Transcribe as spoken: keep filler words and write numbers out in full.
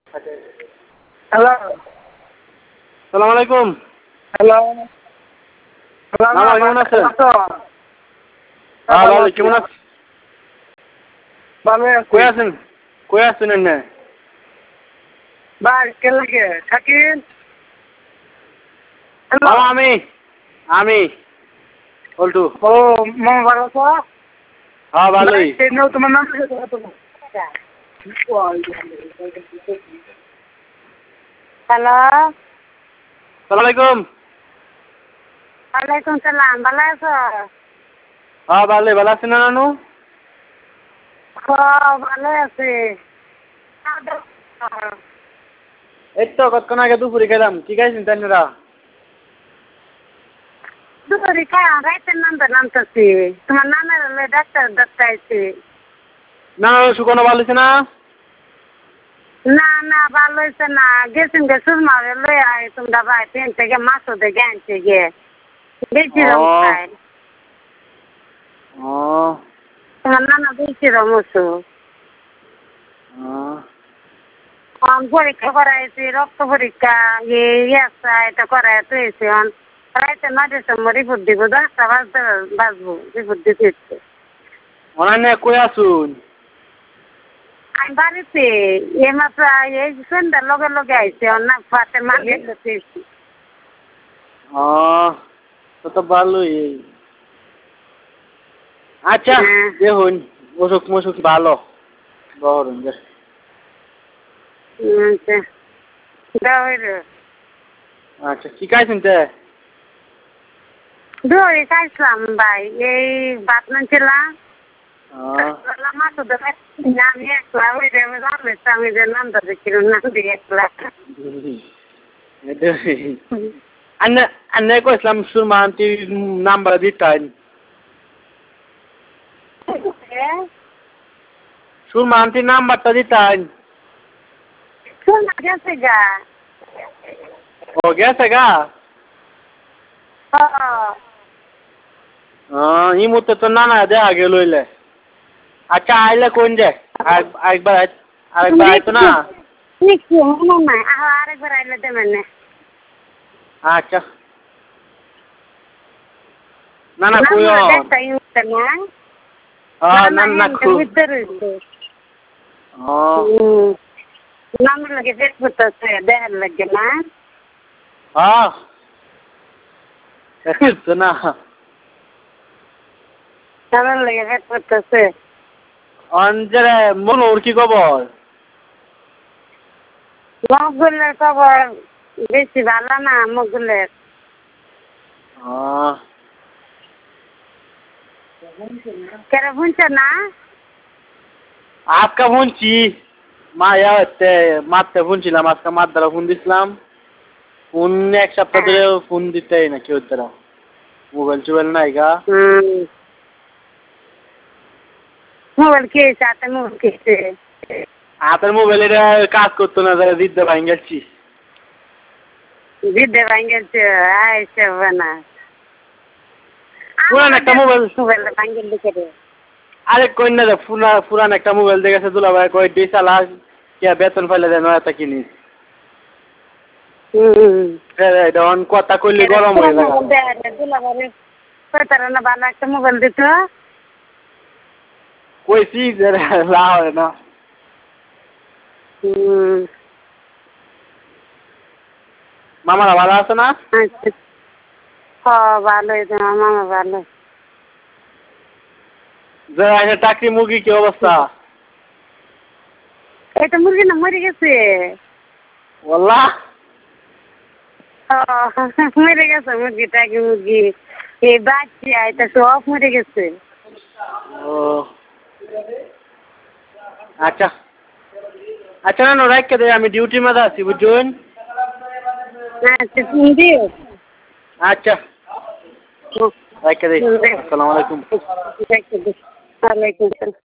Hello, সালাম আলাইকুম। Hello, মামা কেমন আছেন? হ্যাঁ ভালো, কেমন আছেন? ভালো কই আছি। আছেন? কই আছেন এনে? ভাই কে লাগে থাকিন? মামা আমি আমি পল্টু। ও মামা ভালো আছো? হ্যাঁ ভাই ভালোই। তেনো তোমার নাম কি? হ্যালো, সালাম আলাইকুম। ওয়ালাইকুম সালাম, ভালো আছো? হ্যাঁ ভালোই, ভালো আছেন না নানু? হ্যাঁ ভালো আছি। এই তো কতক্ষণ আগে দুপুরে খেলাম। কি খাইছেন তাইনারা? দুপুরে খাওয়া রাইতের নামটা নামতেছি। তোমার নামের হলে ডাক্তার ডাক্তার আইছি। না শুকনো ভালো হয়েছে না? না না ভালো হয়েছে না, গেছেন গে সুরমারে লই আয় তোমরা ভাই ট্রেন থেকে মাছও দেখে আনছে গে বেশি রং ও খায়। ও তোমার নানা বেশি রং হতো। ও পরীক্ষা করাইছি, রক্ত পরীক্ষা ইয়ে আছে এটা করাই তুইছি রাইতে নয়টার সময় রিপোর্ট দিব, দশটা বাজতে বাজবো রিপোর্ট দিতে। অনান্য কই আসুন? আমি বাড়িতে এইমাত্র এই সন্ধ্যার লগে লগে আইছি না পাতে মাঝে পেয়েছি। ও তো তো ভালোই। আচ্ছা দেখুন অসুখ মসুখ ভালো বহরুন যে। আচ্ছা দাও হইলো আচ্ছা কি খাইছেন তে? দই খাইছিলাম ভাই, এই ভাত নাছিলাম মাছ আমি একলা ওই আমি রান্না আমি যে নামটা দেখিলাম নাম দিয়ে একলা। আন্নে আন্নে কইছিলাম সুরমা আন্টির নাম্বার দিতেন। সুরমা আন্টির নাম্বারটা দিতেন। শোনা গেছে গা। ও গেছে গা? হ্যাঁ এই মুহূর্তে তো নানা দেখা গেল হইলে। আচ্ছা আইলে কোন যে আরেকবার আরেকবার আইতো না? আরেকবার আইলে দেবেন না। আচ্ছা না না কই হ্যাঁ না না খুব ও নামের লাগে বেশ করতেছে দেখার লাগে না। হ্যাঁ তো না নামের লাগে বেশ করতেছে। অঞ্জলে মনুর কি খবর? মগুলের খবর বেশি ভালো না মগুলের। ও কেন শুনছে না? আজকে শুনছি মা হচ্ছে মারতে শুনছিলাম, আজকে মার দ্বারা ফোন দিছিলাম। ফোন এক সপ্তাহ ধরে ফোন দিতে না কেউ দ্বারা, মোবাইল টোবাইল নাই গা। মোবাইল খেয়েছে হাতে মোবাইল খেয়েছে। হাতের মোবাইল এটা কাজ করতো না, যারা দিতে ভাঙ গেছি দিতে ভাঙ্গেছে আইসে না পুরান একটা মোবাইল। মোবাইল ভাঙ্গেল লিখে দে। আরে কন্যা দে পুরা পুরান একটা মোবাইল দেখেছে দুলা ভাই কই দুই চালা কে বেতন পাইলে দেন একটা কিনিস। এটা অন কথা কইলে গরম হয়ে যায়। না ভালো একটা মোবাইল দিত কইছি যে লাভ হয় না। মামারা ভালো আছে না? আচ্ছা হ্যাঁ ভালোই তোমার মামা ভালো। যে চাকরি মুরগি কি অবস্থা? এটা মুরগি না মরে গেছে। বললা মরে গেছে মুরগি টাকি মুরগি এই বাচ্চা এটা সব মরে গেছে। ও আচ্ছা আচ্ছা না রাখকে দে, আমি ডিউটির মধ্যে আছি বুঝুন। আচ্ছা তুমি দিও। আচ্ছা রাখকে দে। আসসালামু আলাইকুম। ওয়ালাইকুম আসসালাম।